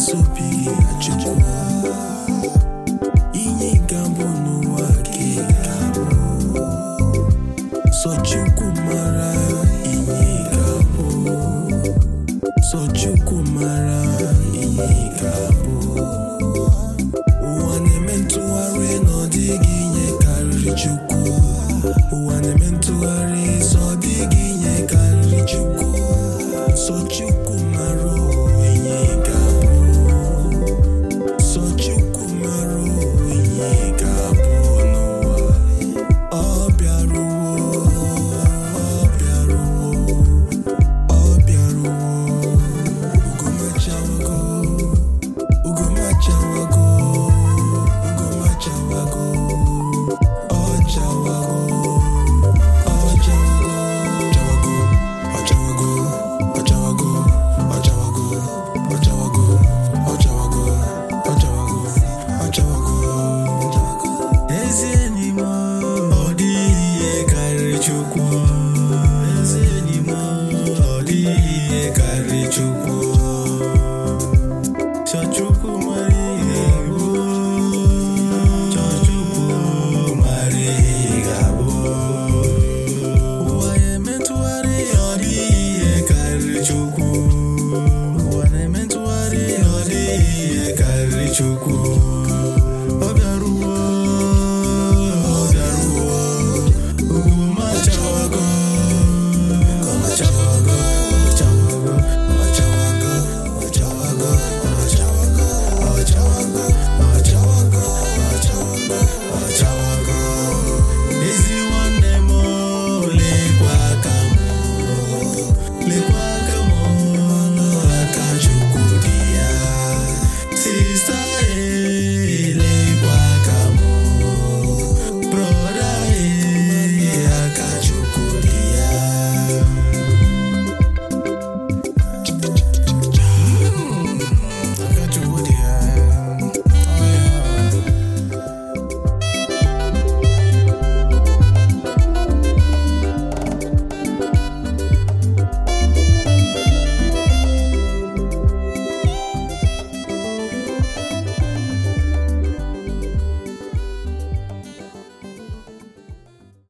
sobi achukwu inye gambo n'ụwa gị gambo so chukwu mara inye gambo so chukwu mara inye gambo ụwa na-eme ntụgharị n'ọdịghị inye karịrị chukwu ụwa na-eme ntụgharị so ọdịghị inye karịrị chukwu so chukwu mara inye gambo so chukwu mara inye gambo n'ụwa ọ bịaruwo Chukwu